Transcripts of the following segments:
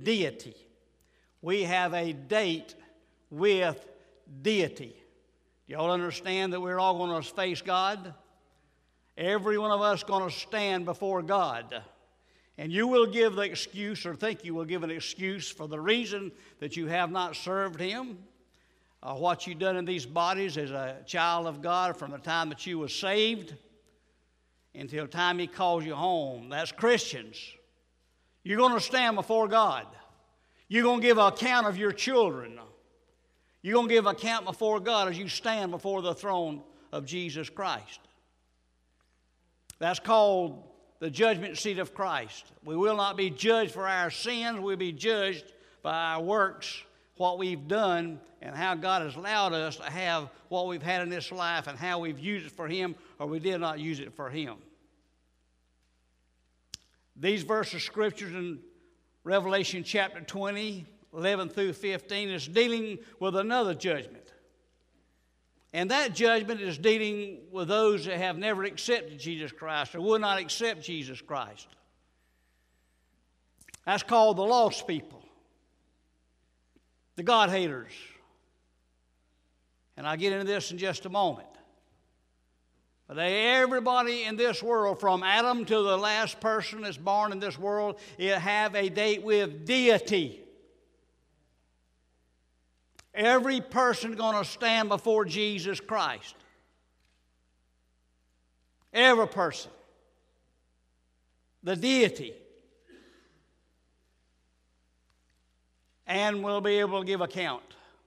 deity. We have a date with deity. Do y'all understand that we're all going to face God? Every one of us going to stand before God. And you will give the excuse, or think you will give an excuse, for the reason that you have not served Him, what you've done in these bodies as a child of God from the time that you were saved until the time He calls you home. That's Christians. You're going to stand before God. You're going to give an account of your children. You're going to give account before God as you stand before the throne of Jesus Christ. That's called the judgment seat of Christ. We will not be judged for our sins. We'll be judged by our works, what we've done, and how God has allowed us to have what we've had in this life and how we've used it for Him or we did not use it for Him. These verses of Scriptures in Revelation chapter 20, 11 through 15 is dealing with another judgment. And that judgment is dealing with those that have never accepted Jesus Christ or would not accept Jesus Christ. That's called the lost people, the God haters. And I'll get into this in just a moment. But everybody in this world, from Adam to the last person that's born in this world, it have a date with deity. Every person going to stand before Jesus Christ. Every person. The deity. And will be able to give account.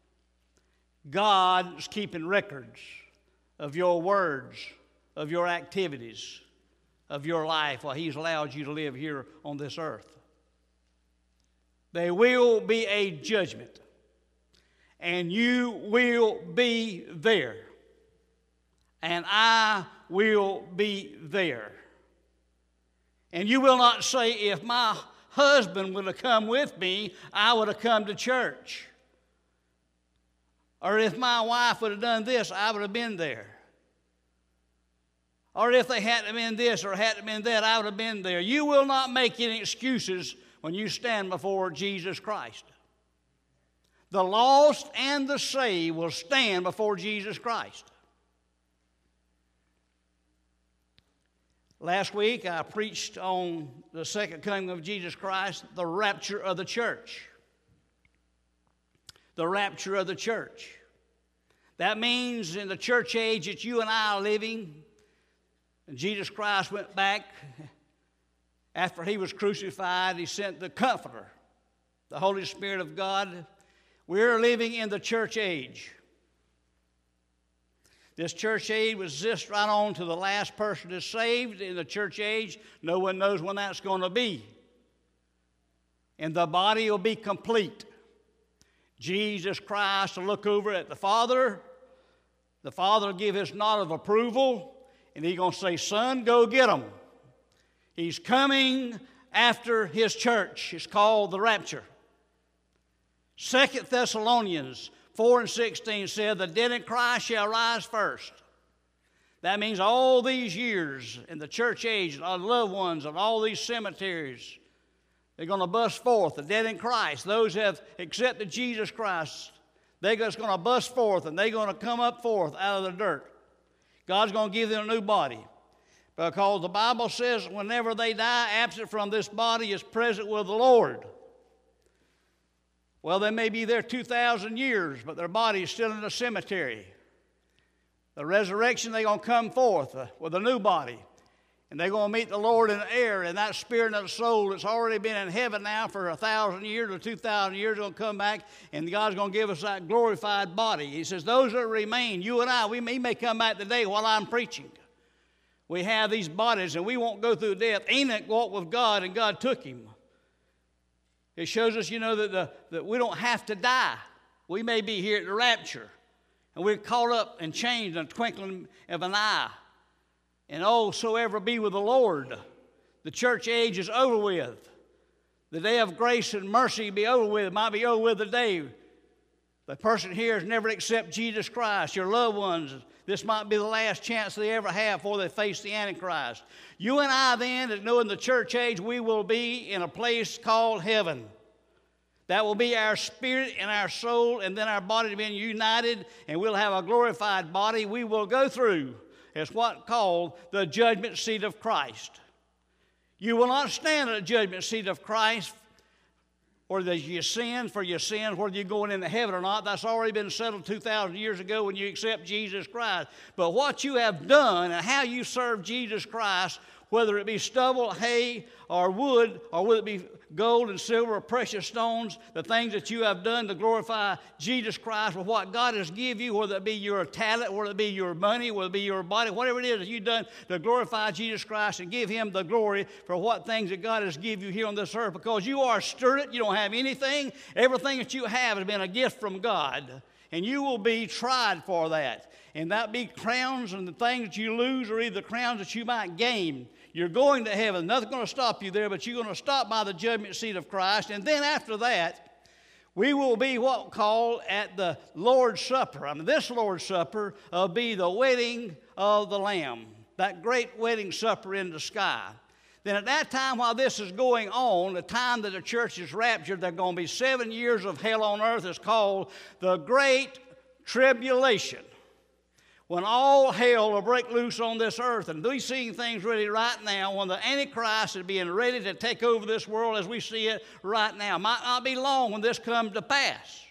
God is keeping records of your words, of your activities, of your life while He's allowed you to live here on this earth. There will be a judgment. And you will be there. And I will be there. And you will not say, if my husband would have come with me, I would have come to church. Or if my wife would have done this, I would have been there. Or if they hadn't been this or hadn't been that, I would have been there. You will not make any excuses when you stand before Jesus Christ. The lost and the saved will stand before Jesus Christ. Last week I preached on the second coming of Jesus Christ, the rapture of the church. The rapture of the church. That means in the church age that you and I are living, and Jesus Christ went back after He was crucified, He sent the Comforter, the Holy Spirit of God. We're living in the church age. This church age was just right on to the last person that's saved in the church age. No one knows when that's going to be. And the body will be complete. Jesus Christ will look over at the Father. The Father will give His nod of approval. And He's going to say, son, go get them. He's coming after His church. It's called the rapture. 2 Thessalonians 4:16 said, the dead in Christ shall rise first. That means all these years in the church age, our loved ones and all these cemeteries, they're going to bust forth, the dead in Christ. Those who have accepted Jesus Christ, they're just going to bust forth and they're going to come up forth out of the dirt. God's going to give them a new body. Because the Bible says whenever they die, absent from this body is present with the Lord. Well, they may be there 2,000 years, but their body is still in the cemetery. The resurrection, they're going to come forth with a new body. And they're going to meet the Lord in the air, and that spirit and that soul that's already been in heaven now for 1,000 years or 2,000 years is going to come back, and God's going to give us that glorified body. He says, those that remain, you and I, He may come back today while I'm preaching. We have these bodies, and we won't go through death. Enoch walked with God, and God took him. It shows us, that we don't have to die. We may be here at the rapture, and we're caught up and changed in a twinkling of an eye. And so ever be with the Lord. The church age is over with. The day of grace and mercy be over with. It might be over with today. The person here has never accepted Jesus Christ. Your loved ones, this might be the last chance they ever have before they face the Antichrist. You and I then, that know in the church age, we will be in a place called heaven. That will be our spirit and our soul, and then our body being united, and we'll have a glorified body. We will go through, it's what's called the judgment seat of Christ. You will not stand at the judgment seat of Christ or that you sin for your sins, whether you're going into heaven or not. That's already been settled 2,000 years ago when you accept Jesus Christ. But what you have done and how you serve Jesus Christ, whether it be stubble, hay, or wood, or whether it be gold and silver or precious stones, the things that you have done to glorify Jesus Christ with what God has given you, whether it be your talent, whether it be your money, whether it be your body, whatever it is that you've done to glorify Jesus Christ and give Him the glory for what things that God has given you here on this earth, because you are stirred, you don't have anything. Everything that you have has been a gift from God, and you will be tried for that. And that be crowns and the things that you lose, or either crowns that you might gain. You're going to heaven. Nothing's going to stop you there, but you're going to stop by the judgment seat of Christ. And then after that, we will be what we call at the Lord's Supper. I mean, this Lord's Supper will be the wedding of the Lamb, that great wedding supper in the sky. Then at that time, while this is going on, the time that the church is raptured, there's going to be 7 years of hell on earth. It's called the Great Tribulation, when all hell will break loose on this earth. And we're seeing things really right now when the Antichrist is being ready to take over this world as we see it right now. Might not be long when this comes to pass.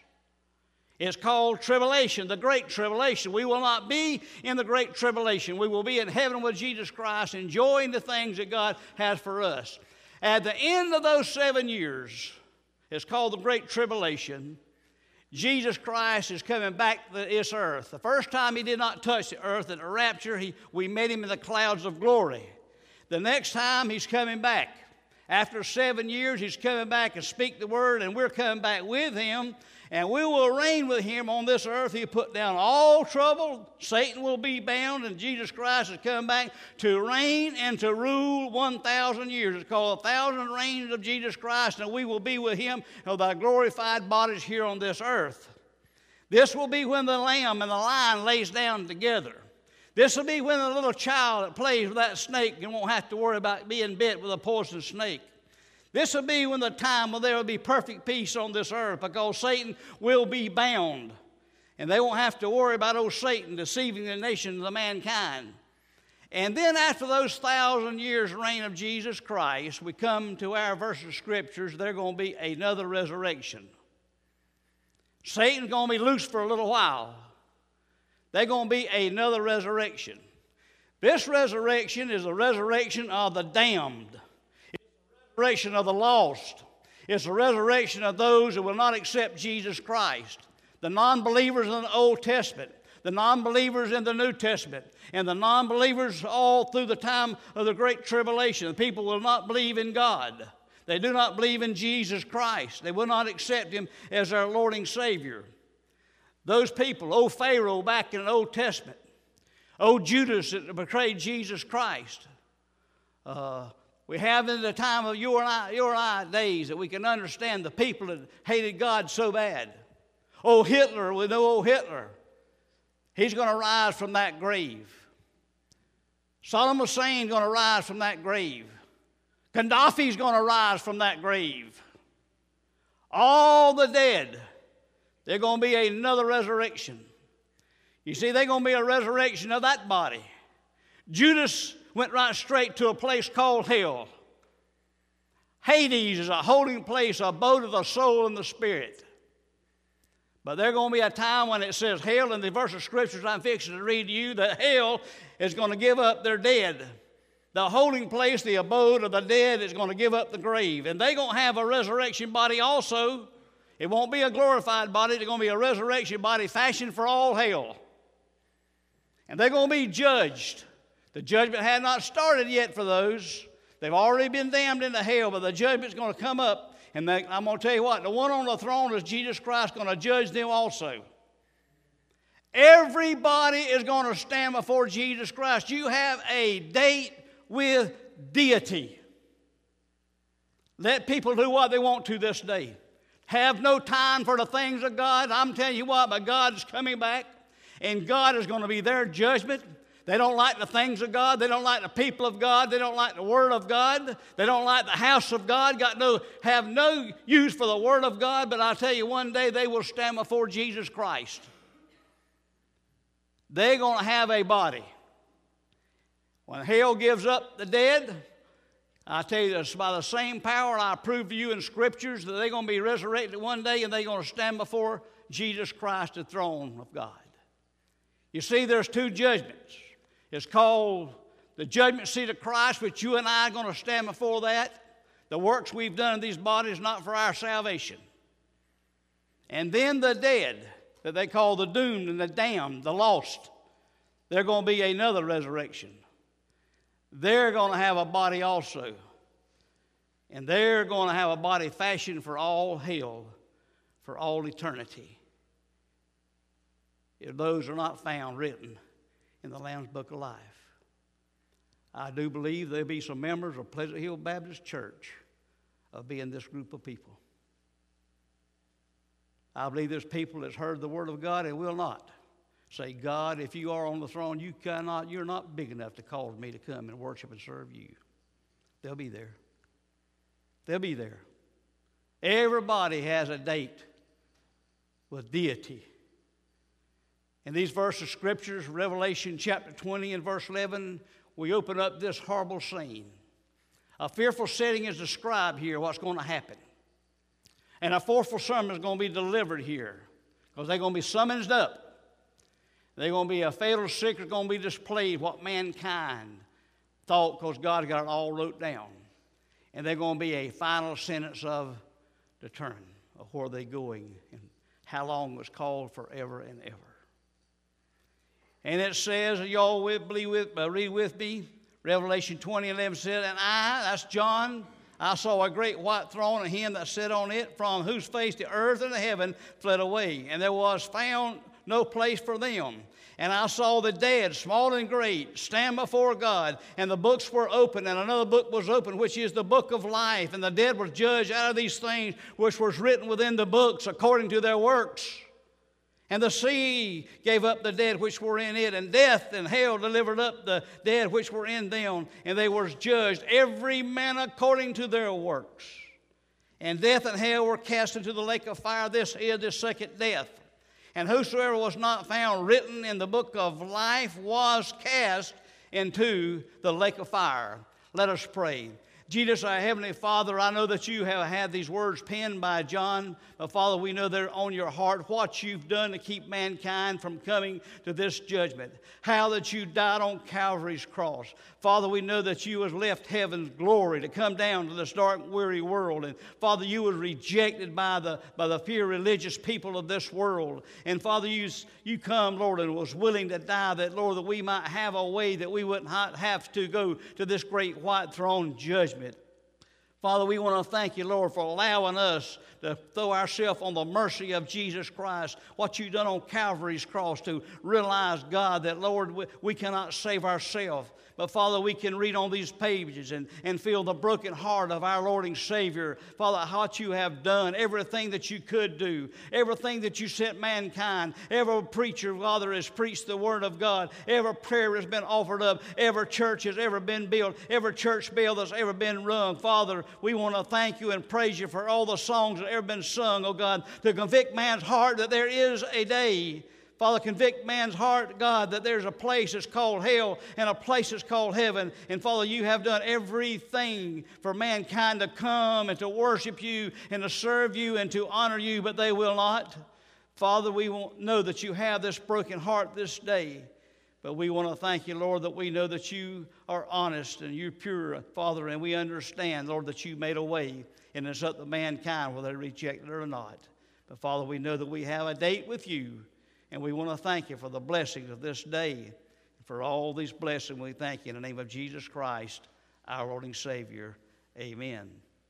It's called tribulation, the Great Tribulation. We will not be in the Great Tribulation. We will be in heaven with Jesus Christ, enjoying the things that God has for us. At the end of those 7 years, it's called the Great Tribulation, Jesus Christ is coming back to this earth. The first time He did not touch the earth at the rapture, we met Him in the clouds of glory. The next time He's coming back. After 7 years, He's coming back and speak the word, and we're coming back with Him, and we will reign with Him on this earth. He'll put down all trouble. Satan will be bound, and Jesus Christ is coming back to reign and to rule 1,000 years. It's called 1,000 reigns of Jesus Christ, and we will be with Him with our glorified bodies here on this earth. This will be when the lamb and the lion lays down together. This will be when the little child that plays with that snake and won't have to worry about being bit with a poisonous snake. This will be when the time when there will be perfect peace on this earth, because Satan will be bound. And they won't have to worry about old Satan deceiving the nation of mankind. And then after those 1,000 years reign of Jesus Christ, we come to our verse of scriptures. There's going to be another resurrection. Satan's going to be loose for a little while. There's going to be another resurrection. This resurrection is the resurrection of the damned. It's the resurrection of the lost. It's the resurrection of those who will not accept Jesus Christ. The non-believers in the Old Testament, the non-believers in the New Testament, and the non-believers all through the time of the Great Tribulation. The people will not believe in God. They do not believe in Jesus Christ. They will not accept Him as their Lord and Savior. Those people, old Pharaoh back in the Old Testament, old Judas that betrayed Jesus Christ. We have in the time of your and I days that we can understand the people that hated God so bad. Old Hitler, we know old Hitler. He's going to rise from that grave. Saddam Hussein's going to rise from that grave. Gaddafi's going to rise from that grave. All the dead. There's going to be another resurrection. You see, there's going to be a resurrection of that body. Judas went right straight to a place called hell. Hades is a holding place, a abode of the soul and the spirit. But there's going to be a time when it says hell, in the verse of scriptures I'm fixing to read to you, that hell is going to give up their dead. The holding place, the abode of the dead, is going to give up the grave. And they're going to have a resurrection body also. It won't be a glorified body. It's going to be a resurrection body fashioned for all hell. And they're going to be judged. The judgment had not started yet for those. They've already been damned into hell, but the judgment's going to come up. And I'm going to tell you what, the one on the throne is Jesus Christ going to judge them also. Everybody is going to stand before Jesus Christ. You have a date with deity. Let people do what they want to this day. Have no time for the things of God. I'm telling you what, but God's coming back, and God is going to be their judgment. They don't like the things of God. They don't like the people of God. They don't like the Word of God. They don't like the house of God. Have no use for the Word of God. But I tell you, one day they will stand before Jesus Christ. They're going to have a body. When hell gives up the dead, I tell you, it's by the same power I prove to you in Scriptures that they're going to be resurrected one day and they're going to stand before Jesus Christ, the throne of God. You see, there's two judgments. It's called the judgment seat of Christ, which you and I are going to stand before that. The works we've done in these bodies not for our salvation. And then the dead, that they call the doomed and the damned, the lost, they're going to be another resurrection. They're going to have a body also. And they're going to have a body fashioned for all hell, for all eternity. If those are not found written in the Lamb's Book of Life. I do believe there'll be some members of Pleasant Hill Baptist Church will be in this group of people. I believe there's people that's heard the Word of God and will not say, God, if you are on the throne, you're not big enough to cause me to come and worship and serve you. They'll be there. They'll be there. Everybody has a date with deity. In these verses of Scriptures, Revelation chapter 20 and verse 11, we open up this horrible scene. A fearful setting is described here, what's going to happen. And a forceful sermon is going to be delivered here because they're going to be summoned up. They're going to be a fatal secret going to be displayed, what mankind thought, because God got it all wrote down. And they're going to be a final sentence of determine of where they're going and how long was called forever and ever. And it says, y'all read with me, Revelation 20:11 said, and I, that's John, I saw a great white throne and him that sat on it, from whose face the earth and the heaven fled away, and there was found no place for them. And I saw the dead, small and great, stand before God, and the books were opened, and another book was opened, which is the book of life. And the dead were judged out of these things which was written within the books according to their works. And the sea gave up the dead which were in it, and death and hell delivered up the dead which were in them, and they were judged, every man according to their works. And death and hell were cast into the lake of fire. This is the second death. And whosoever was not found written in the book of life was cast into the lake of fire. Let us pray. Jesus, our Heavenly Father, I know that you have had these words penned by John. But Father, we know they're on your heart, what you've done to keep mankind from coming to this judgment. How that you died on Calvary's cross. Father, we know that you has left heaven's glory to come down to this dark, weary world. And Father, you was rejected by the pure religious people of this world. And Father, you come, Lord, and was willing to die that, Lord, that we might have a way that we wouldn't have to go to this great white throne judgment. Father, we want to thank you, Lord, for allowing us to throw ourselves on the mercy of Jesus Christ, what you've done on Calvary's cross, to realize, God, that, Lord, we cannot save ourselves. But, Father, we can read on these pages and feel the broken heart of our Lord and Savior. Father, what you have done, everything that you could do, everything that you sent mankind, every preacher, Father, has preached the Word of God, every prayer has been offered up, every church has ever been built, every church bell that's ever been rung. Father, we want to thank you and praise you for all the songs that have ever been sung, oh God, to convict man's heart that there is a day. Father, convict man's heart, God, that there's a place that's called hell and a place that's called heaven. And Father, you have done everything for mankind to come and to worship you and to serve you and to honor you, but they will not. Father, we won't know that you have this broken heart this day. But we want to thank you, Lord, that we know that you are honest and you're pure, Father, and we understand, Lord, that you made a way, and it's up to mankind whether they reject it or not. But, Father, we know that we have a date with you, and we want to thank you for the blessings of this day. For all these blessings, we thank you in the name of Jesus Christ, our Lord and Savior. Amen.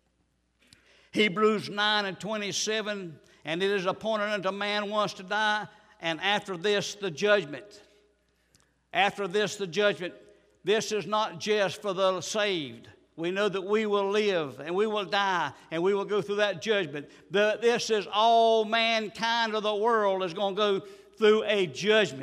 Hebrews 9:27, and it is appointed unto man once to die, and after this the judgment. After this the judgment. This is not just for the saved. We know that we will live and we will die and we will go through that judgment. This is all mankind of the world is going to go through a judgment.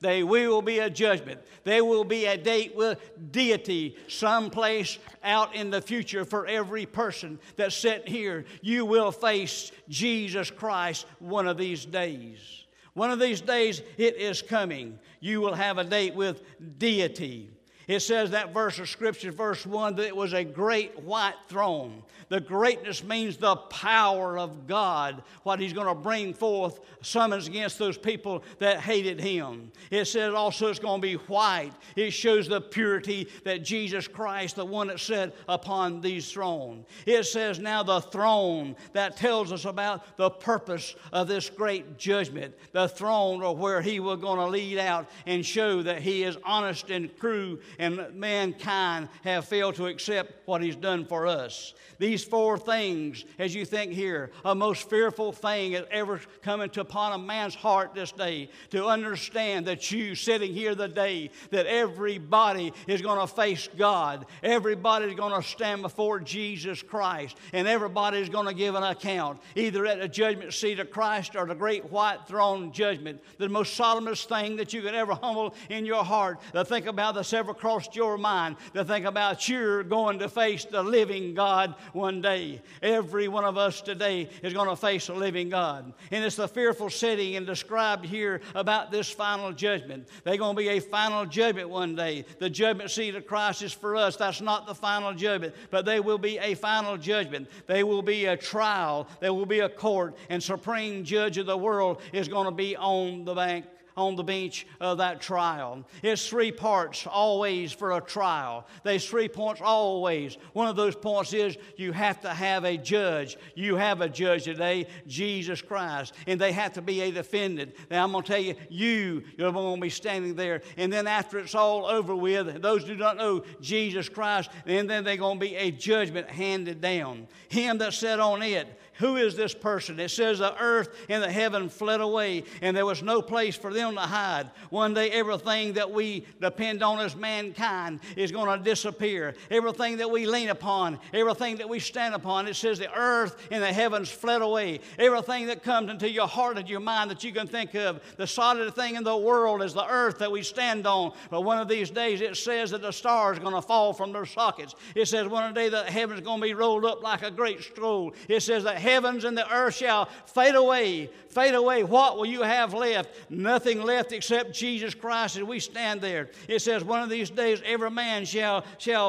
There will be a judgment. There will be a date with deity someplace out in the future for every person that's sitting here. You will face Jesus Christ one of these days. One of these days it is coming. You will have a date with deity. It says that verse of Scripture, verse 1, that it was a great white throne. The greatness means the power of God, what He's going to bring forth, summons against those people that hated Him. It says also it's going to be white. It shows the purity that Jesus Christ, the one that sat upon these thrones. It says now the throne, that tells us about the purpose of this great judgment. The throne, or where He was going to lead out and show that He is honest and true, and mankind have failed to accept what He's done for us. These four things, as you think here, a most fearful thing has ever come into upon a man's heart this day, to understand that you sitting here the day that everybody is going to face God. Everybody is going to stand before Jesus Christ, and everybody is going to give an account, either at the judgment seat of Christ or the great white throne judgment. The most solemnest thing that you could ever humble in your heart, to think about that's ever crossed your mind, to think about you're going to face the living God one day. Every one of us today is going to face a living God. And it's the fearful setting and described here about this final judgment. There's going to be a final judgment one day. The judgment seat of Christ is for us. That's not the final judgment, but there will be a final judgment. There will be a trial. There will be a court, and supreme judge of the world is going to be on the bench of that trial. It's three parts always for a trial. There's 3 points always. One of those points is you have to have a judge. You have a judge today, Jesus Christ, and they have to be a defendant. Now I'm going to tell you, you're going to be standing there, and then after it's all over with, those who do not know Jesus Christ, and then there's going to be a judgment handed down. Him that sat on it. Who is this person? It says the earth and the heaven fled away, and there was no place for them to hide. One day everything that we depend on as mankind is going to disappear. Everything that we lean upon, everything that we stand upon, it says the earth and the heavens fled away. Everything that comes into your heart and your mind that you can think of, the solid thing in the world is the earth that we stand on. But one of these days it says that the stars are going to fall from their sockets. It says one day the heavens are going to be rolled up like a great scroll. It says that heavens and the earth shall fade away. Fade away. What will you have left? Nothing left except Jesus Christ as we stand there. It says one of these days every man shall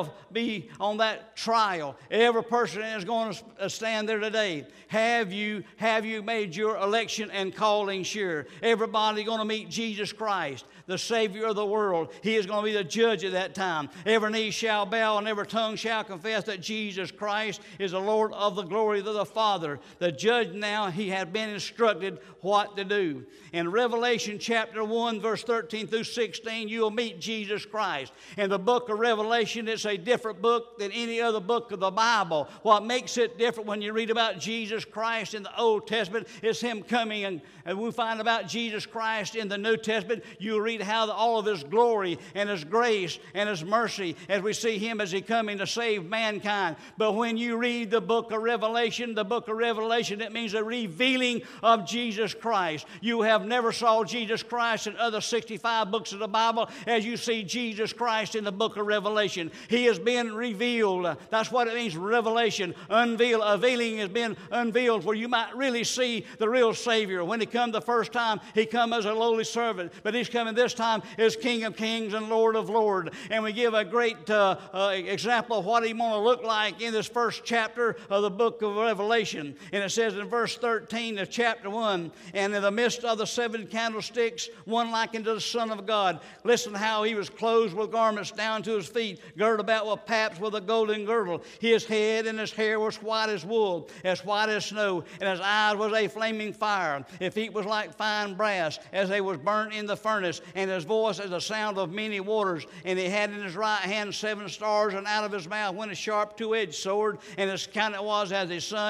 be on that trial. Every person is going to stand there today. Have you made your election and calling sure? Everybody going to meet Jesus Christ, the Savior of the world. He is going to be the judge at that time. Every knee shall bow and every tongue shall confess that Jesus Christ is the Lord of the glory of the Father. The judge now, he had been instructed what to do. In Revelation chapter 1, verse 13 through 16, you'll meet Jesus Christ. In the book of Revelation, it's a different book than any other book of the Bible. What makes it different when you read about Jesus Christ in the Old Testament is Him coming, and we find about Jesus Christ in the New Testament. You'll read how all of His glory and His grace and His mercy as we see Him as He coming to save mankind. But when you read the book of Revelation, it means a revealing of Jesus Christ. You have never saw Jesus Christ in other 65 books of the Bible as you see Jesus Christ in the book of Revelation. He has been revealed. That's what it means, revelation. Unveiling has been unveiled where you might really see the real Savior. When He come the first time, He come as a lowly servant, but He's coming this time as King of kings and Lord of lords. And we give a great example of what He's going to look like in this first chapter of the book of Revelation. And it says in verse 13 of chapter 1, and in the midst of the 7 candlesticks, one like unto the Son of God. Listen how He was clothed with garments down to His feet, girded about with paps with a golden girdle. His head and His hair was white as wool, as white as snow, and His eyes was a flaming fire. His feet was like fine brass, as they was burnt in the furnace, and His voice as the sound of many waters. And He had in His right hand 7 stars, and out of His mouth went a sharp 2-edged sword, and His countenance was as the sun shining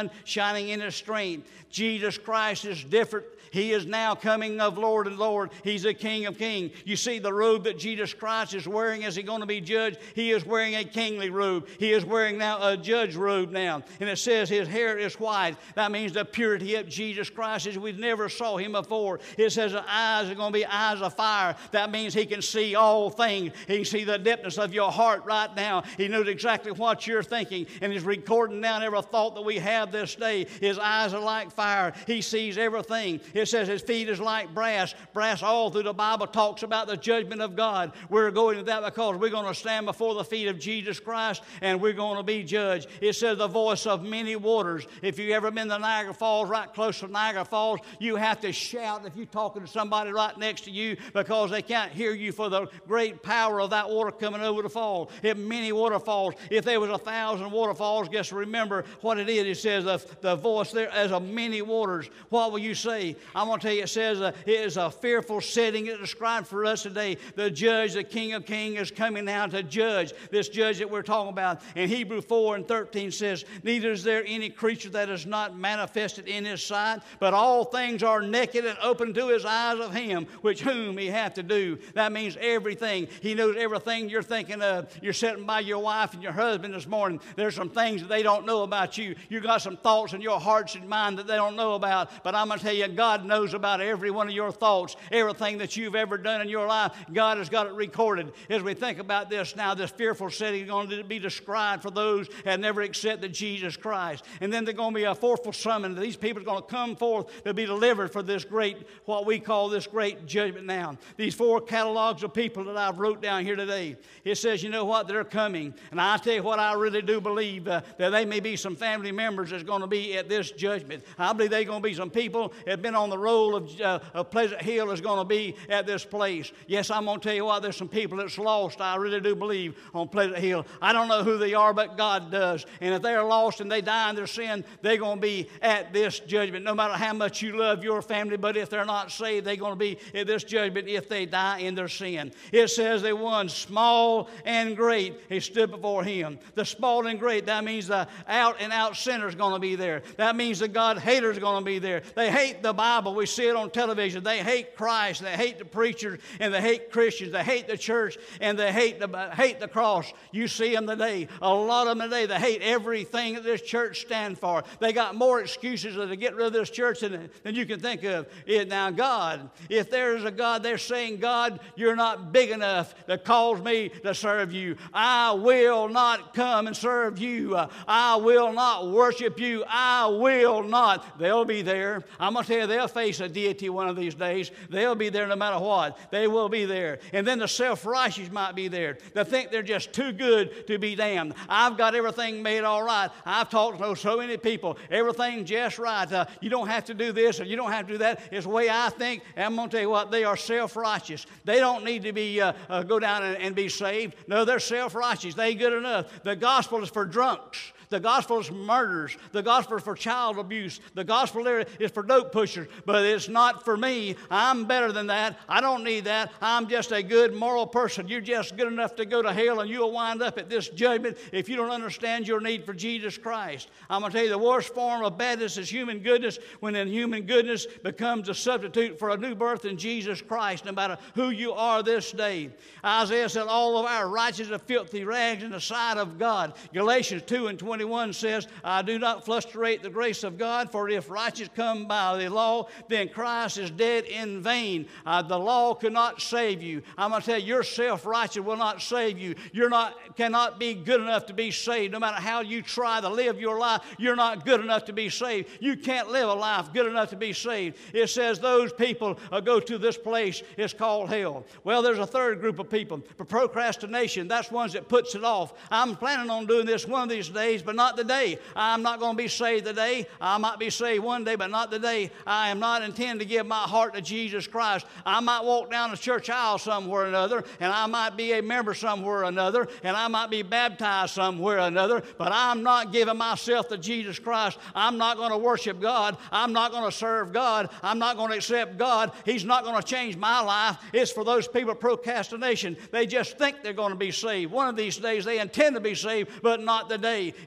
shining in His strength. Jesus Christ is different. He is now coming of Lord and Lord. He's the King of kings. You see the robe that Jesus Christ is wearing as He's going to be judged. He is wearing a kingly robe. He is wearing now a judge robe now. And it says His hair is white. That means the purity of Jesus Christ as we never saw Him before. It says the eyes are going to be eyes of fire. That means He can see all things. He can see the depthness of your heart right now. He knows exactly what you're thinking. And He's recording down every thought that we have this day. His eyes are like fire. He sees everything. It says His feet is like brass. Brass all through the Bible talks about the judgment of God. We're going to that because we're going to stand before the feet of Jesus Christ and we're going to be judged. It says the voice of many waters. If you've ever been to Niagara Falls, right close to Niagara Falls, you have to shout if you're talking to somebody right next to you because they can't hear you for the great power of that water coming over the fall. If many waterfalls, if there was 1,000 waterfalls, just remember what it is. It says the voice there as of many waters. What will you say? I'm going to tell you, it says it is a fearful setting. It described for us today. The judge, the King of kings, is coming now to judge. This judge that we're talking about. In Hebrew 4:13 says, neither is there any creature that is not manifested in His sight, but all things are naked and open to His eyes of Him, which whom He hath to do. That means everything. He knows everything you're thinking of. You're sitting by your wife and your husband this morning. There's some things that they don't know about you. You got some thoughts in your hearts and mind that they don't know about. But I'm going to tell you, God knows about every one of your thoughts, everything that you've ever done in your life. God has got it recorded. As we think about this now, this fearful setting is going to be described for those that have never accepted Jesus Christ. And then there's going to be a fourthful summon. These people are going to come forth to be delivered for this great, what we call this great judgment now. These 4 catalogs of people that I've wrote down here today, it says, you know what, they're coming. And I tell you what, I really do believe that there may be some family members that's going to be at this judgment. I believe there's going to be some people that have been on the roll of Pleasant Hill is going to be at this place. Yes, I'm going to tell you what, there's some people that's lost, I really do believe, on Pleasant Hill. I don't know who they are, but God does. And if they're lost and they die in their sin, they're going to be at this judgment, no matter how much you love your family. But if they're not saved, they're going to be at this judgment if they die in their sin. It says they won small and great. He stood before Him. The small and great, that means the out and out sinner is going to be there. That means the God haters are going to be there. They hate the Bible. We see it on television. They hate Christ. They hate the preachers, and they hate Christians. They hate the church, and they hate the cross. You see them today. A lot of them today, they hate everything that this church stands for. They got more excuses to get rid of this church than you can think of. Now, God, if there is a God, they're saying, God, you're not big enough to cause me to serve you. I will not come and serve you. I will not worship you. I will not. They'll be there. I'm going to tell you, they'll face a deity one of these days. They'll be there no matter what. They will be there. And then the self-righteous might be there. They think they're just too good to be damned. I've got everything made all right. I've talked to so many people. Everything's just right. You don't have to do this or you don't have to do that. It's the way I think. And I'm going to tell you what, they are self-righteous. They don't need to be go down and be saved. No, they're self-righteous. They ain't good enough. The gospel is for drunks. The gospel is for murderers. The gospel is for child abuse. The gospel there is for dope pushers. But it's not for me. I'm better than that. I don't need that. I'm just a good moral person. You're just good enough to go to hell, and you'll wind up at this judgment if you don't understand your need for Jesus Christ. I'm going to tell you, the worst form of badness is human goodness, when then human goodness becomes a substitute for a new birth in Jesus Christ, no matter who you are this day. Isaiah said, all of our righteousness are filthy rags in the sight of God. Galatians 2:21 says, I do not frustrate the grace of God, for if righteousness come by the law, then Christ is dead in vain. The law could not save you. I'm going to tell you, your self-righteous will not save you. Cannot be good enough to be saved. No matter how you try to live your life, you're not good enough to be saved. You can't live a life good enough to be saved. It says those people go to this place. It's called hell. Well, there's a third group of people. For procrastination, that's ones that puts it off. I'm planning on doing this one of these days, but not today. I'm not going to be saved today. I might be saved one day, but not today. I am not intending to give my heart to Jesus Christ. I might walk down the church aisle somewhere or another, and I might be a member somewhere or another, and I might be baptized somewhere or another, but I'm not giving myself to Jesus Christ. I'm not going to worship God. I'm not going to serve God. I'm not going to accept God. He's not going to change my life. It's for those people of procrastination. They just think they're going to be saved. One of these days they intend to be saved, but not today.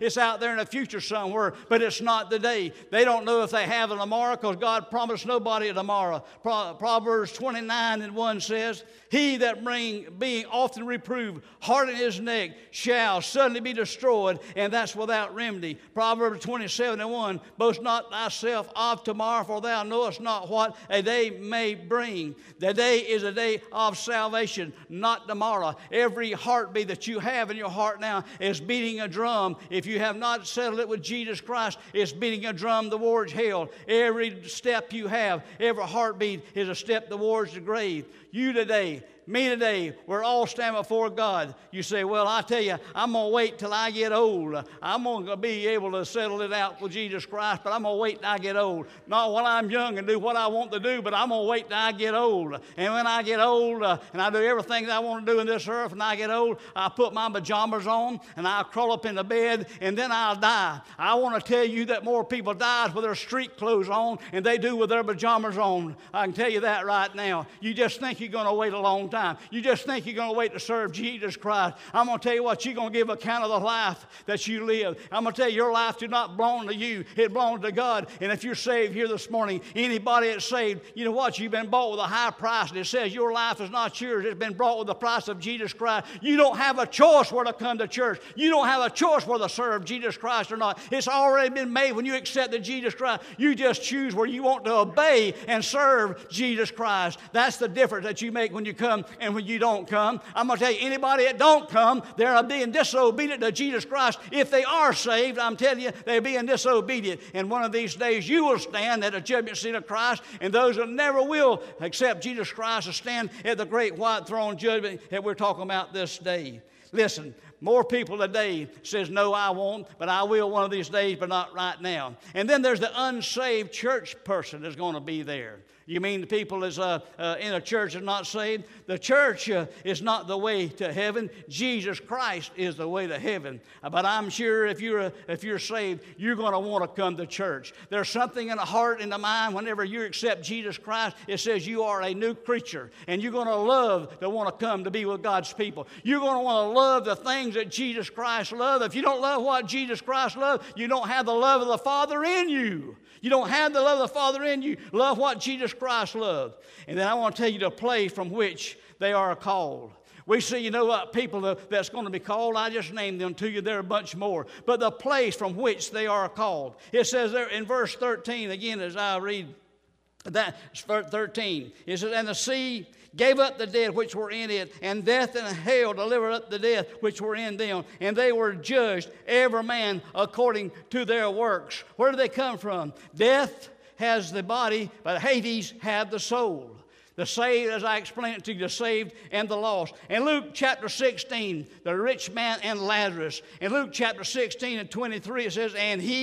It's out there in the future somewhere, but it's not today. They don't know if they have a tomorrow because God promised nobody a tomorrow. Proverbs 29:1 says, he that being often reproved, harden his neck, shall suddenly be destroyed, and that's without remedy. Proverbs 27:1, boast not thyself of tomorrow, for thou knowest not what a day may bring. The day is a day of salvation, not tomorrow. Every heartbeat that you have in your heart now is beating a drum. If you have not settled it with Jesus Christ, it's beating a drum towards hell. Every step you have, every heartbeat is a step towards the grave. You today, me today, we're all standing before God. You say, well, I tell you, I'm going to wait till I get old. I'm going to be able to settle it out with Jesus Christ, but I'm going to wait till I get old. Not when I'm young and do what I want to do, but I'm going to wait till I get old. And when I get old, and I do everything that I want to do in this earth, when I get old, I put my pajamas on, and I'll crawl up in the bed, and then I'll die. I want to tell you that more people die with their street clothes on than they do with their pajamas on. I can tell you that right now. You just think you're going to wait a long time. You just think you're going to wait to serve Jesus Christ. I'm going to tell you what, you're going to give account of the life that you live. I'm going to tell you, your life does not belong to you. It belongs to God. And if you're saved here this morning, anybody that's saved, you know what? You've been bought with a high price. And it says your life is not yours. It's been bought with the price of Jesus Christ. You don't have a choice where to come to church. You don't have a choice whether to serve Jesus Christ or not. It's already been made when you accepted Jesus Christ. You just choose where you want to obey and serve Jesus Christ. That's the difference that you make when you come and when you don't come. I'm going to tell you, anybody that don't come, they're being disobedient to Jesus Christ. If they are saved, I'm telling you, they're being disobedient. And one of these days, you will stand at the judgment seat of Christ, and those that never will accept Jesus Christ will stand at the great white throne judgment that we're talking about this day. Listen, more people today says, no, I won't, but I will one of these days, but not right now. And then there's the unsaved church person that's going to be there. You mean the people that's in a church is not saved? The church is not the way to heaven. Jesus Christ is the way to heaven. But I'm sure if you're saved, you're going to want to come to church. There's something in the heart and the mind whenever you accept Jesus Christ. It says you are a new creature, and you're going to love to want to come to be with God's people. You're going to want to love the things that Jesus Christ loved. If you don't love what Jesus Christ loved, you don't have the love of the Father in you. You don't have the love of the Father in you. Love what Jesus Christ loved. And then I want to tell you the place from which they are called. We see, you know what, people that's going to be called, I just named them to you, there are a bunch more. But the place from which they are called. It says there in verse 13, again as I read that, verse 13, it says, and the sea gave up the dead which were in it, and death and hell delivered up the dead which were in them. And they were judged, every man according to their works. Where do they come from? Death has the body, but Hades had the soul. The saved, as I explained it to you, the saved and the lost. In Luke chapter 16, the rich man and Lazarus. In Luke chapter 16 and 23, it says,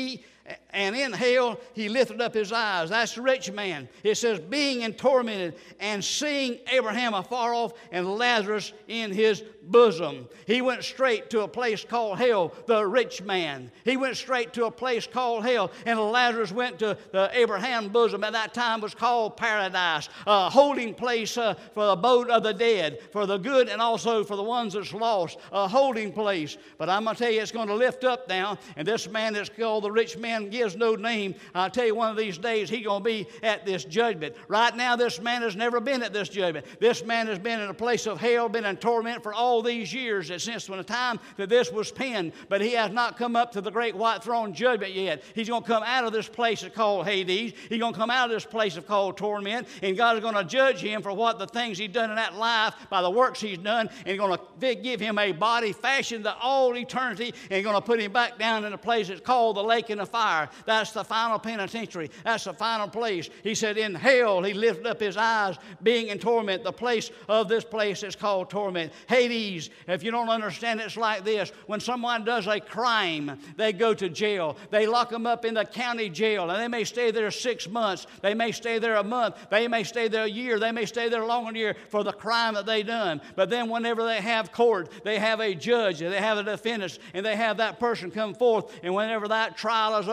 and in hell he lifted up his eyes. That's the rich man. It says, being tormented and seeing Abraham afar off and Lazarus in his bosom. He went straight to a place called hell, the rich man. He went straight to a place called hell, and Lazarus went to the Abraham bosom. At that time was called paradise, a holding place for the abode of the dead, for the good and also for the ones that's lost, a holding place. But I'm going to tell you, it's going to lift up now, and this man that's called the rich man gives no name. I'll tell you, one of these days he's going to be at this judgment. Right now, this man has never been at this judgment. This man has been in a place of hell, been in torment for all these years since the time that this was penned, but he has not come up to the great white throne judgment yet. He's going to come out of this place that's called Hades. He's going to come out of this place that's called torment, and God is going to judge him for what the things he's done in that life by the works he's done, and he's going to give him a body fashioned to all eternity, and he's going to put him back down in a place that's called the lake in the fire. That's the final penitentiary. That's the final place. He said in hell he lifted up his eyes, being in torment. The place of this place is called torment. Hades. If you don't understand it, it's like this. When someone does a crime, they go to jail. They lock them up in the county jail, and they may stay there 6 months. They may stay there a month. They may stay there a year. They may stay there longer than a year for the crime that they done. But then whenever they have court, they have a judge, they have a defendant, and they have that person come forth. And whenever that trial is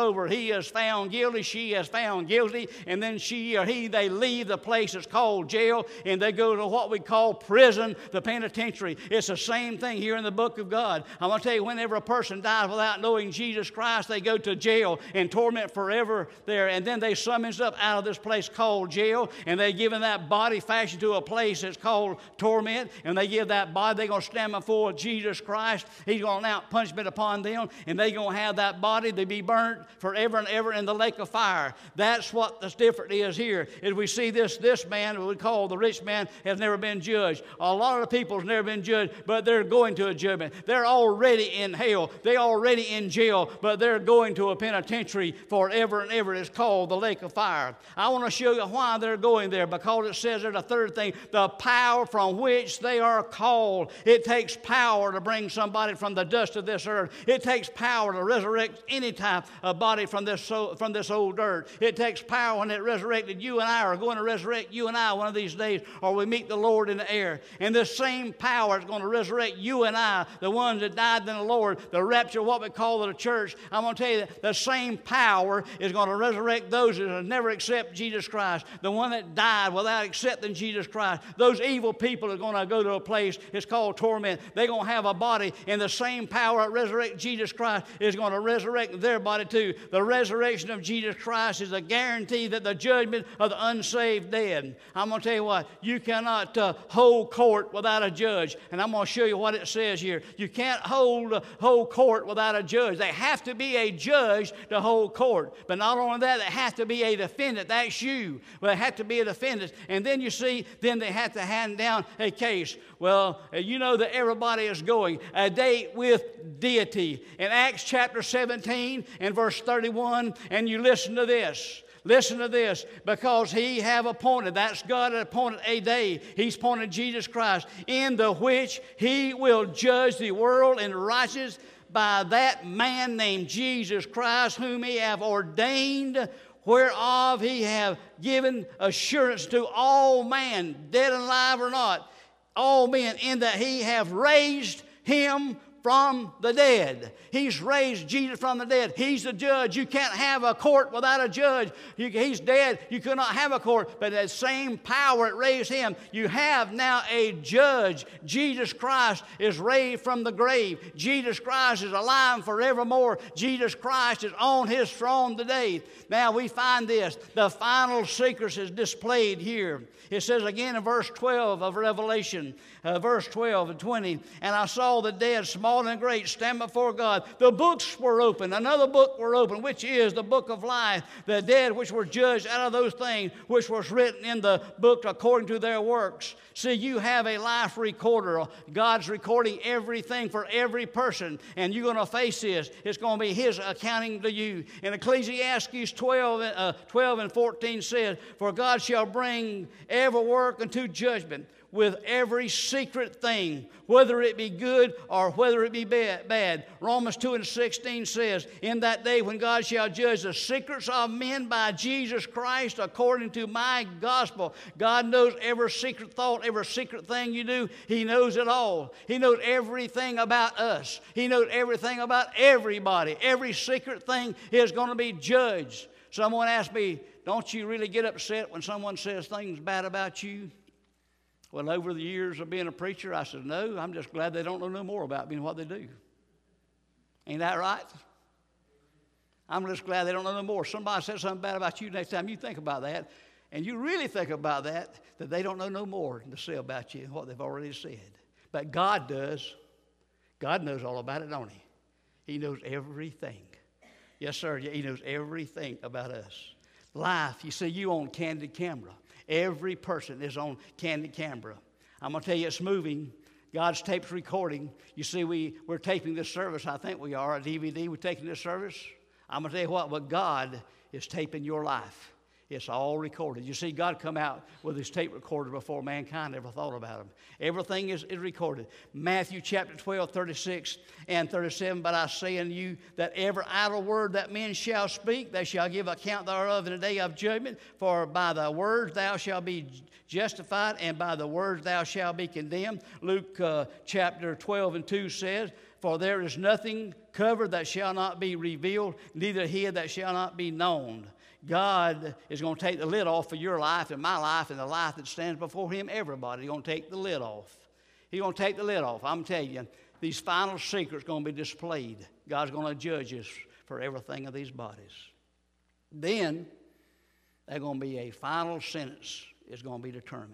over. He is found guilty. She is found guilty. And then she or he, they leave the place that's called jail, and they go to what we call prison, the penitentiary. It's the same thing here in the book of God. I'm going to tell you, whenever a person dies without knowing Jesus Christ, they go to jail and torment forever there. And then they summons up out of this place called jail, and they give in that body fashioned to a place that's called torment, and they give that body, they're going to stand before Jesus Christ. He's going to announce punishment upon them, and they're going to have that body to be burnt forever and ever in the lake of fire. That's what the difference is here. As we see this man, what we call the rich man, has never been judged. A lot of the people have never been judged, but they're going to a judgment. They're already in hell. They're already in jail, but they're going to a penitentiary forever and ever. It's called the lake of fire. I want to show you why they're going there, because it says there the third thing, the power from which they are called. It takes power to bring somebody from the dust of this earth. It takes power to resurrect any type of body from this old dirt. It takes power when it resurrected you and I, are going to resurrect you and I one of these days, or we meet the Lord in the air. And this same power is going to resurrect you and I, the ones that died in the Lord, the rapture, what we call the church. I'm going to tell you that the same power is going to resurrect those that have never accepted Jesus Christ, the one that died without accepting Jesus Christ. Those evil people are going to go to a place, it's called torment. They're going to have a body, and the same power that resurrected Jesus Christ is going to resurrect their body too. The resurrection of Jesus Christ is a guarantee that the judgment of the unsaved dead. I'm going to tell you what, you cannot hold court without a judge. And I'm going to show you what it says here. You can't hold court without a judge. There have to be a judge to hold court. But not only that, there has to be a defendant. That's you. Well, there has to be a defendant. And then you see, then they have to hand down a case. Well, you know that everybody is going. A date with deity. In Acts chapter 17 and verse 31, and you listen to this. Listen to this, because he have appointed, that's God appointed a day. He's appointed Jesus Christ, in the which he will judge the world in righteousness by that man named Jesus Christ, whom he have ordained, whereof he have given assurance to all men, dead and alive or not, all men, in that he have raised him from the dead. He's raised Jesus from the dead. He's the judge. You can't have a court without a judge. He's dead. You could not have a court. But that same power that raised him, you have now a judge. Jesus Christ is raised from the grave. Jesus Christ is alive forevermore. Jesus Christ is on his throne today. Now we find this. The final secret is displayed here. It says again in verse 12 of Revelation, verse 12 and 20, and I saw the dead, small and great, stand before God. The books were open. Another book were open, which is the book of life. The dead which were judged out of those things which was written in the book according to their works. See, you have a life recorder. God's recording everything for every person, and you're going to face this. It's going to be his accounting to you. In Ecclesiastes 12 and 14 says, for God shall bring every work unto judgment, with every secret thing, whether it be good or whether it be bad. Romans 2 and 16 says, in that day when God shall judge the secrets of men by Jesus Christ according to my gospel. God knows every secret thought, every secret thing you do. He knows it all. He knows everything about us. He knows everything about everybody. Every secret thing is going to be judged. Someone asked me, don't you really get upset when someone says things bad about you? Well, over the years of being a preacher, I said, no, I'm just glad they don't know no more about me than what they do. Ain't that right? I'm just glad they don't know no more. Somebody says something bad about you, next time you think about that, and you really think about that they don't know no more to say about you than what they've already said. But God does. God knows all about it, don't he? He knows everything. Yes, sir, he knows everything about us. Life, you see, you on candid camera. Every person is on candid camera. I'm going to tell you, it's moving. God's tape's recording. You see, we're taping this service. I think we are. A DVD, we're taking this service. I'm going to tell you what, but God is taping your life. It's all recorded. You see, God come out with his tape recorder before mankind ever thought about him. Everything is recorded. Matthew chapter 12, 36 and 37, but I say unto you that every idle word that men shall speak, they shall give account thereof in the day of judgment. For by the words thou shalt be justified, and by the words thou shalt be condemned. Luke chapter 12 and 2 says, for there is nothing covered that shall not be revealed, neither hid that shall not be known. God is going to take the lid off of your life and my life and the life that stands before him. Everybody, he's going to take the lid off. He's going to take the lid off. I'm telling you, these final secrets are going to be displayed. God's going to judge us for everything of these bodies. Then, there's going to be a final sentence is going to be determined.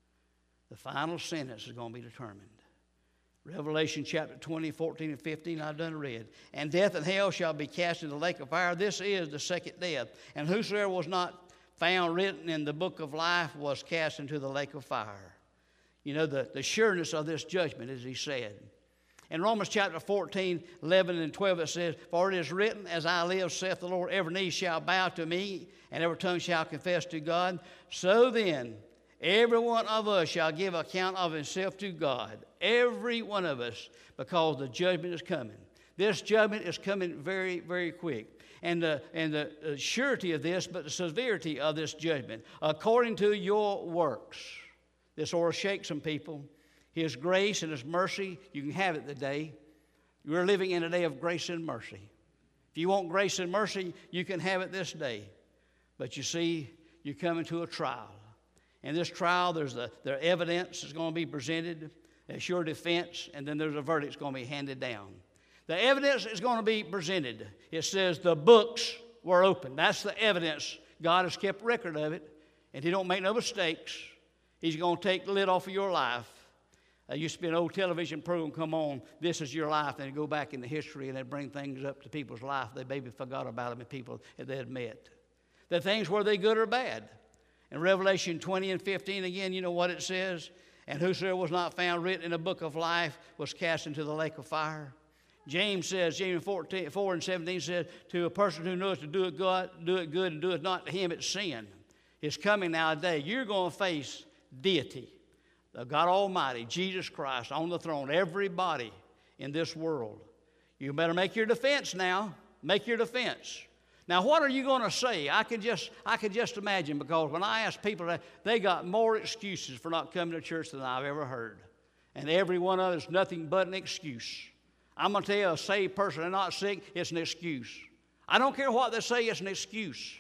The final sentence is going to be determined. Revelation chapter 20, 14, and 15, I've done read. And death and hell shall be cast into the lake of fire. This is the second death. And whosoever was not found written in the book of life was cast into the lake of fire. You know, the sureness of this judgment, as he said. In Romans chapter 14, 11, and 12, it says, for it is written, as I live, saith the Lord, every knee shall bow to me, and every tongue shall confess to God. So then, every one of us shall give account of himself to God. Every one of us, because the judgment is coming. This judgment is coming very, very quick. And the surety of this, but the severity of this judgment, according to your works. This ought to shake some people. His grace and his mercy, you can have it today. We're living in a day of grace and mercy. If you want grace and mercy, you can have it this day. But you see, you're coming to a trial. In this trial, there's the evidence that's going to be presented. There's your defense, and then there's a verdict that's going to be handed down. The evidence is going to be presented. It says the books were opened. That's the evidence. God has kept record of it, and he don't make no mistakes. He's going to take the lid off of your life. There used to be an old television program come on, This Is Your Life, and they'd go back into history, and they'd bring things up to people's life they maybe forgot about them and people that they had met. The things, were they good or bad? In Revelation 20 and 15, again, you know what it says? And whosoever was not found written in the book of life was cast into the lake of fire. James says, James 4 and 17 says, to a person who knows to do it good and do it not to him, it's sin. It's coming nowadays. You're going to face deity, the God Almighty, Jesus Christ on the throne, everybody in this world. You better make your defense now. Make your defense. Now, what are you going to say? I could just imagine, because when I ask people, they got more excuses for not coming to church than I've ever heard. And every one of it is nothing but an excuse. I'm going to tell you, a saved person and not sick, it's an excuse. I don't care what they say, it's an excuse.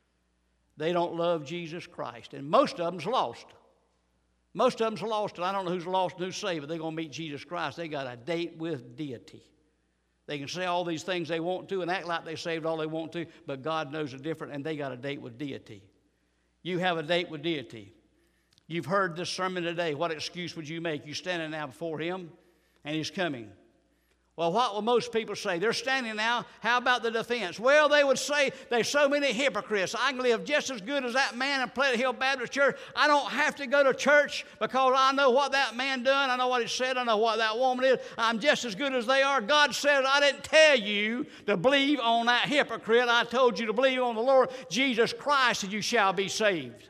They don't love Jesus Christ. And most of them's lost. Most of them's lost, and I don't know who's lost and who's saved, but they're going to meet Jesus Christ. They got a date with deity. They can say all these things they want to and act like they saved all they want to, but God knows the difference, and they got a date with deity. You have a date with deity. You've heard this sermon today. What excuse would you make? You're standing now before him, and he's coming. Well, what will most people say? They're standing now. How about the defense? Well, they would say there's so many hypocrites. I can live just as good as that man in Pleasant Hill Baptist Church. I don't have to go to church because I know what that man done. I know what he said. I know what that woman is. I'm just as good as they are. God says, I didn't tell you to believe on that hypocrite. I told you to believe on the Lord Jesus Christ, and you shall be saved.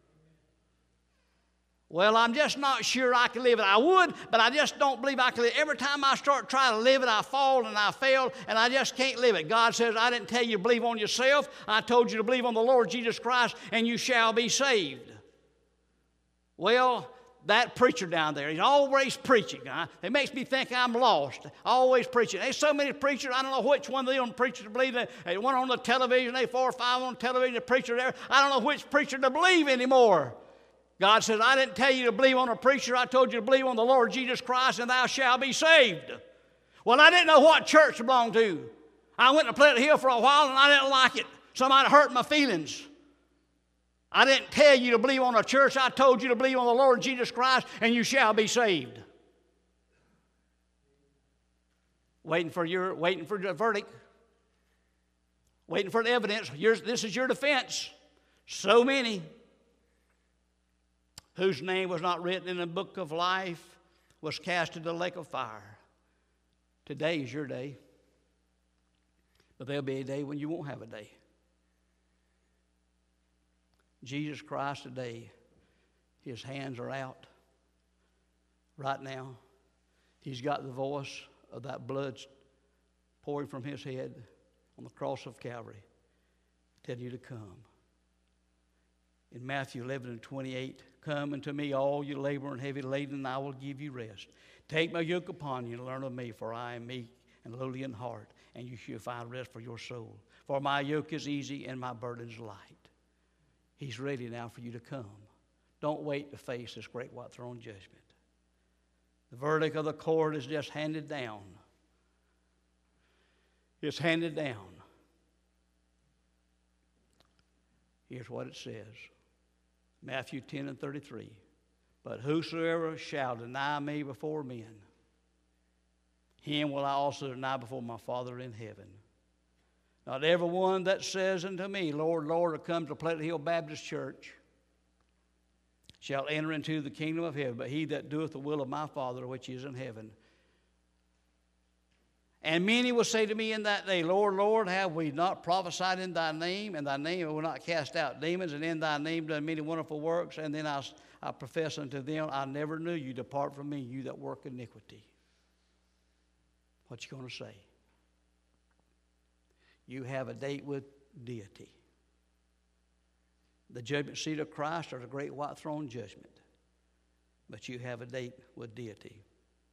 Well, I'm just not sure I can live it. I would, but I just don't believe I can live it. Every time I start trying to live it, I fall and I fail, and I just can't live it. God says, I didn't tell you to believe on yourself. I told you to believe on the Lord Jesus Christ, and you shall be saved. Well, that preacher down there, he's always preaching. It makes me think I'm lost. Always preaching. There's so many preachers, I don't know which one of them preachers to believe. They one on the television, they 4 or 5 on television, the preacher there. I don't know which preacher to believe anymore. God says, I didn't tell you to believe on a preacher. I told you to believe on the Lord Jesus Christ, and thou shalt be saved. Well, I didn't know what church to belong to. I went to Pleasant Hill for a while, and I didn't like it. Somebody hurt my feelings. I didn't tell you to believe on a church. I told you to believe on the Lord Jesus Christ, and you shall be saved. Waiting for the verdict. Waiting for the evidence. This is your defense. So many whose name was not written in the book of life was cast into the lake of fire. Today is your day. But there'll be a day when you won't have a day. Jesus Christ today, his hands are out right now. He's got the voice of that blood pouring from his head on the cross of Calvary, telling you to come. In Matthew 11:28, come unto me, all you labor and heavy laden, and I will give you rest. Take my yoke upon you and learn of me, for I am meek and lowly in heart, and you shall find rest for your soul. For my yoke is easy and my burden is light. He's ready now for you to come. Don't wait to face this great white throne judgment. The verdict of the court is just handed down. It's handed down. Here's what it says. Matthew 10:33. But whosoever shall deny me before men, him will I also deny before my Father in heaven. Not everyone that says unto me, Lord, Lord, or comes to Pleasant Hill Baptist Church, shall enter into the kingdom of heaven, but he that doeth the will of my Father which is in heaven. And many will say to me in that day, Lord, Lord, have we not prophesied in thy name? And thy name will not cast out demons, and in thy name done many wonderful works. And then I profess unto them, I never knew you. Depart from me, you that work iniquity. What you going to say? You have a date with deity. The judgment seat of Christ or the great white throne judgment. But you have a date with deity.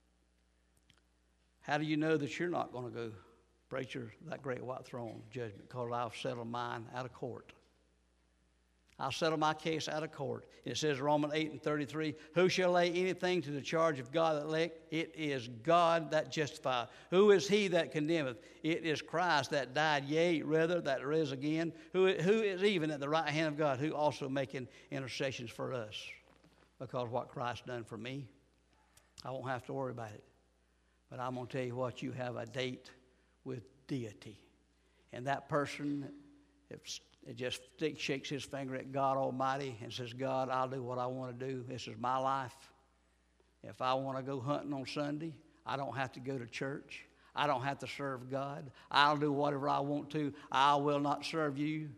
How do you know that you're not going to go, preacher, that great white throne judgment? Because I've settled mine out of court. I'll settle my case out of court. It says Romans 8:33, who shall lay anything to the charge of God that elect? It is God that justifieth. Who is he that condemneth? It is Christ that died, yea, rather, that rose again, who is even at the right hand of God, who also making intercessions for us. Because what Christ done for me, I won't have to worry about it. But I'm going to tell you what, you have a date with deity. And that person, it just shakes his finger at God Almighty and says, God, I'll do what I want to do. This is my life. If I want to go hunting on Sunday, I don't have to go to church. I don't have to serve God. I'll do whatever I want to. I will not serve you.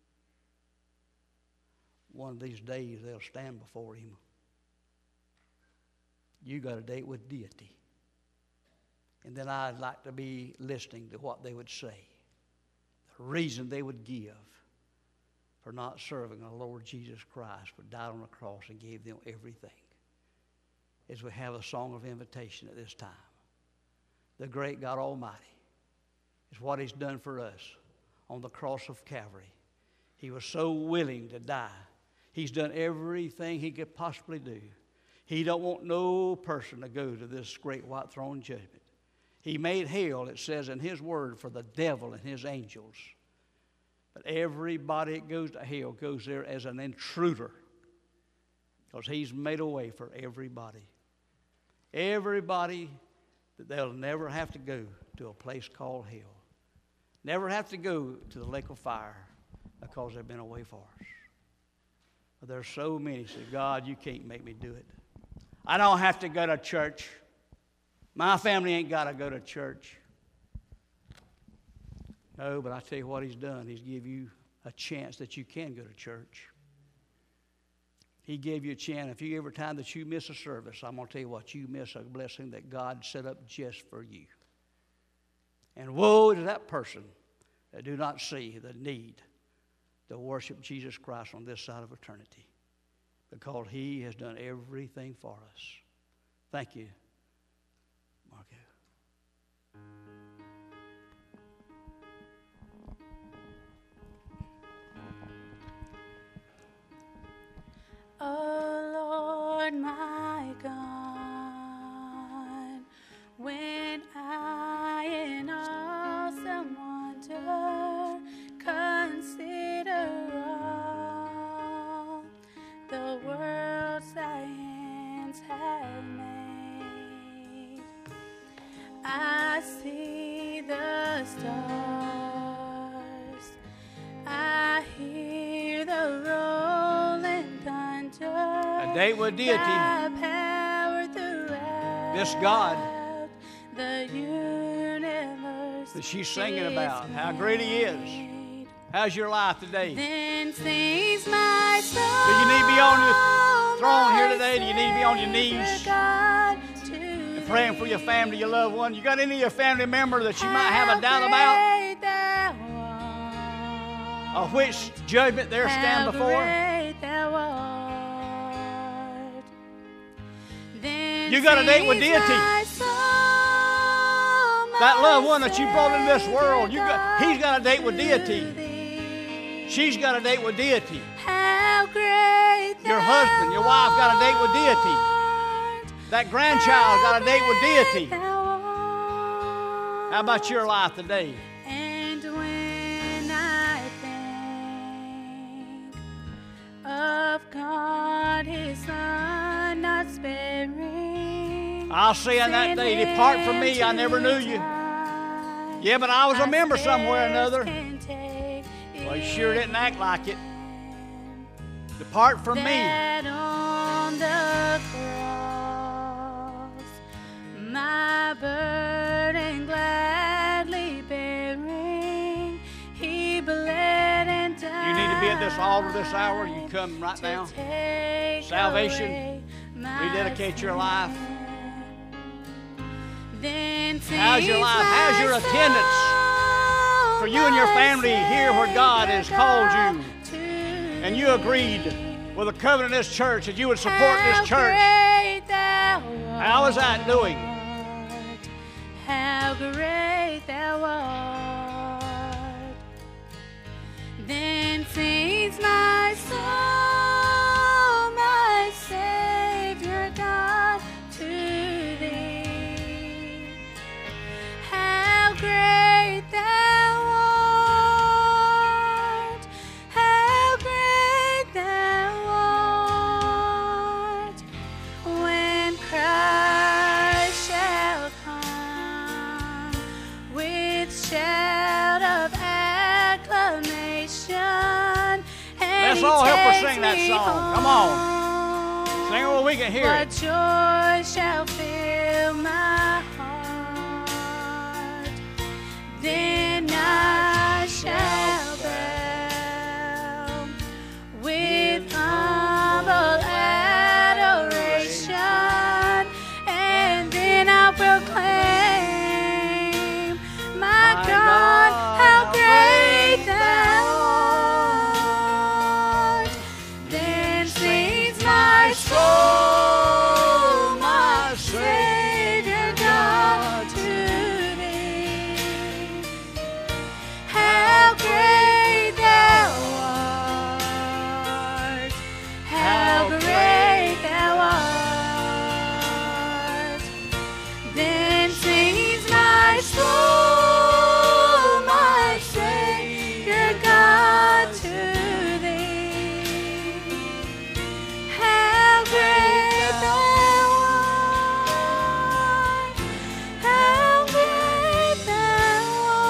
One of these days, they'll stand before him. You got a date with deity. And then I'd like to be listening to what they would say, the reason they would give for not serving the Lord Jesus Christ, but died on the cross and gave them everything. As we have a song of invitation at this time. The great God Almighty is what he's done for us on the cross of Calvary. He was so willing to die. He's done everything he could possibly do. He don't want no person to go to this great white throne judgment. He made hell, it says in his word, for the devil and his angels. But everybody that goes to hell goes there as an intruder. Because he's made a way for everybody. Everybody that they'll never have to go to a place called hell. Never have to go to the lake of fire because they've been a way for us. But there's so many say, God, you can't make me do it. I don't have to go to church. My family ain't got to go to church. No, but I tell you what he's done. He's give you a chance that you can go to church. He gave you a chance. If you every time that you miss a service, I'm going to tell you what, you miss a blessing that God set up just for you. And woe to that person that do not see the need to worship Jesus Christ on this side of eternity. Because he has done everything for us. Thank you, Marco. Oh Lord my God, when I in awesome wonder consider all the worlds thy hands have made, I see the stars, I hear the rolling thunder. A date with deity. This God the universe that she's singing about, how great he is. How's your life today? Then sings my soul. Do you need to be on your throne here today? Do you need to be on your knees and praying for your family, your loved one? You got any of your family member that you might have a doubt about? Of which judgment they're stand before? You got a date with deity. That loved one that you brought into this world, he's got a date with deity. She's got a date with deity. Your husband, your wife got a date with deity. That grandchild got a date with deity. How about your life today? And when I think of God, His Son, not sparing, I'll say on that day, depart from me, I never knew you. Yeah, but I was a member somewhere or another. Well, you sure didn't act like it. Depart from me. That on the cross, my burden gladly bearing, He bled and died. You need to be at this altar this hour. You come right now. Salvation. Rededicate your life. How's your life? How's your attendance? For you and your family here where God has called you, and you agreed with the covenant of this church that you would support this church. How is that doing? How great thou art. Then sings my soul, my Savior God, to thee. How great thou art. How great thou art. When Christ shall come with shout of acclamation, and Let's all help her sing that He song. takes Come me on. home. Sing it where we can hear What it. joy shall fill my heart. Then I shall bow with humble adoration, and then I'll proclaim, my God, how great thou art. Then sings my soul, my Savior God, to thee. How great thou art. How great thou art. Then sings my soul, my Savior God, to thee. How great thou art. How great thou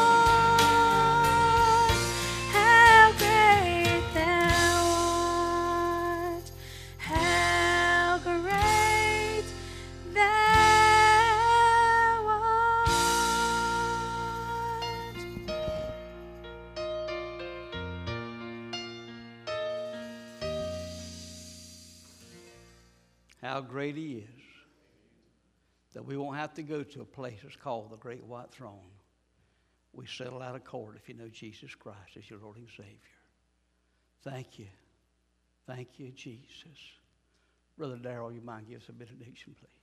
art. How great thou art. How great thou art. How great He is that we won't have to go to a place that's called the Great White Throne. We settle out of court if you know Jesus Christ as your Lord and Savior. Thank you. Thank you, Jesus. Brother Darrell, you mind give us a benediction, please?